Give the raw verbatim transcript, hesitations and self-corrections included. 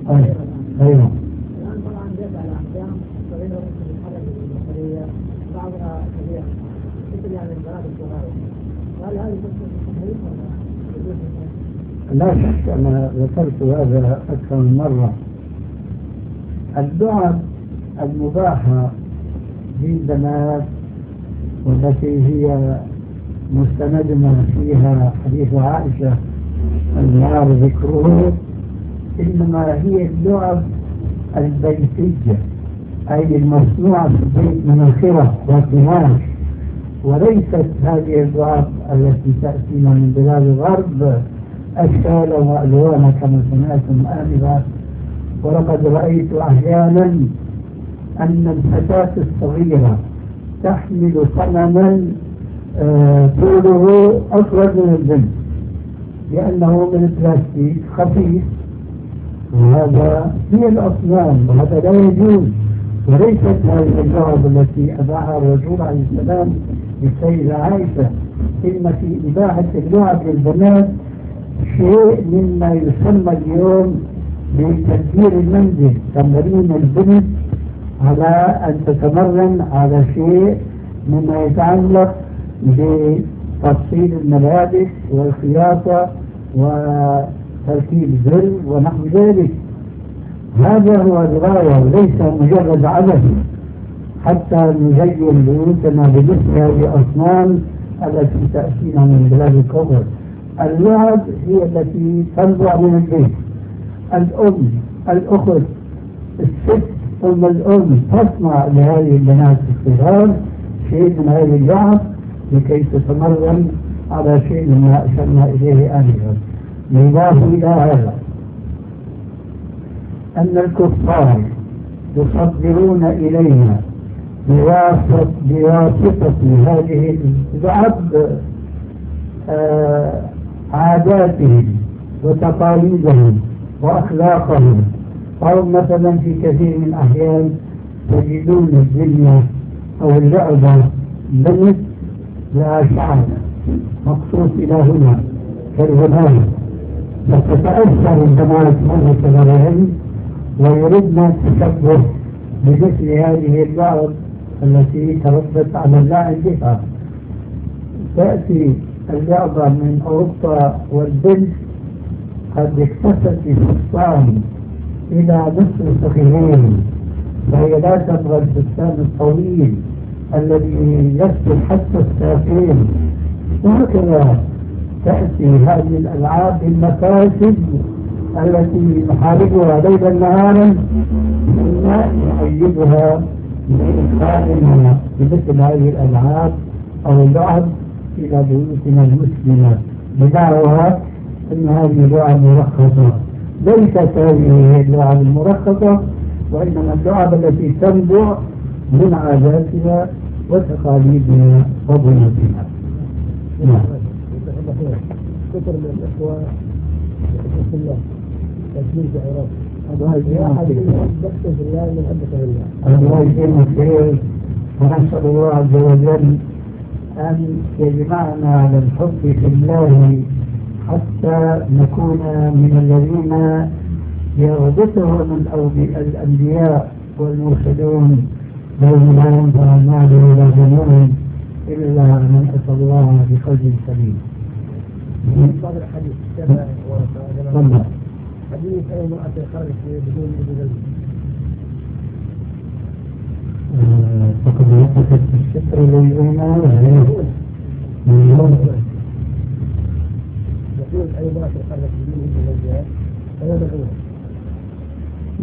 أيوه أيوه. الآن طبعا بيقع الأحكام صغيرة تتحرك البصرية بعضها كبيرة مثل يعني البنات الصغار، هل هذه تكون صحيح ولا؟ لا شك أنا ذكرت هذا أكثر من مرة. اللعب المباحة للبنات والتي هي مستندنا فيها حديث عائشة النار ذكره، إنما هي اللعب البيتية أي المصنوعة في البيت من الخرق والقماش، وليست هذه اللعب التي تأتينا من بلاد الغرب أشكال وألوان كما سمعتم آنفا. ولقد رأيت أحيانا أن الفتاة الصغيرة تحمل صنما طوله أصغر من البنت لأنه من البلاستيك خفيف، وهذا هي الأصنام وهذا لا يجوز. وليست هذه اللعب التي أباحها الرسول عليه السلام للسيدة عائشة، إن في إباحة اللعب للبنات شيء مما يسمى اليوم بتدبير المنزل، تمرين البنت على أن تتمرن على شيء مما يتعلق بتفصيل الملابس والخياطة وتركيب زر ونحو ذلك. هذا هو الغاية وليس مجرد عبث حتى نزين بيوتنا بمثل هذه الأصنام التي تأتينا من بلاد الكفر. اللعب هي التي تنبع من البيت. الأم الأخت الست أم الأم تصنع لهذه البنات الصغار شيء من هذه اللعب لكي تتمرن على شيء مما أشرنا إليه آنفا. يضاف إلى هذا أن الكفار يصدرون إلينا بواسطة هذه اللعب آه عاداتهم وتقاليدهم وأخلاقهم. أو مثلا في كثير من الأحيان تجدون الدنيا أو اللعبة بنت لها شعر مقصود إلى هنا كالغناء، فتتأثر البنات مرة صغيرهن ويردن التشبه بمثل هذه اللعب التي تربت على اللعب بها. تأتي اللعبة من أوروبا والبنت قد اكتست بفستان إلى نصف فخذين، فهي لا تبغى الفستان الطويل الذي يصل حتى الساقين. وهكذا تأتي هذه الألعاب بالمفاسد التي نحاربها ليلا نهارا ثم نؤيدها بإدخالنا بمثل هذه الألعاب أو اللعب إلى بيوتنا المسلمة بدعوها أن هذه اللعب مرخصة. ليست هذه هي اللعب المرخصة، وإنما اللعب التي تنبع من عاداتنا وتقاليدنا وبناتنا. نعم. كثر من الإخوة في الله تسليم شعارات الله يجزيهم بكتب الله من عندك الله الله يجزيهم خير. ونسأل الله عز وجل أن يجمعنا على الحب في الله حتى نكون من الذين يربطهم الأنبياء والمرسلون بين لا ينفع المال ولا جنون إلا من أتى الله بقلب سليم. بعض الحديث كما ثم حديث أي امرأة خرجت بدون إذن فقد وقفت الستر للإيمان يقول أي امرأة خرجت بدون إذن فهي ملعونة.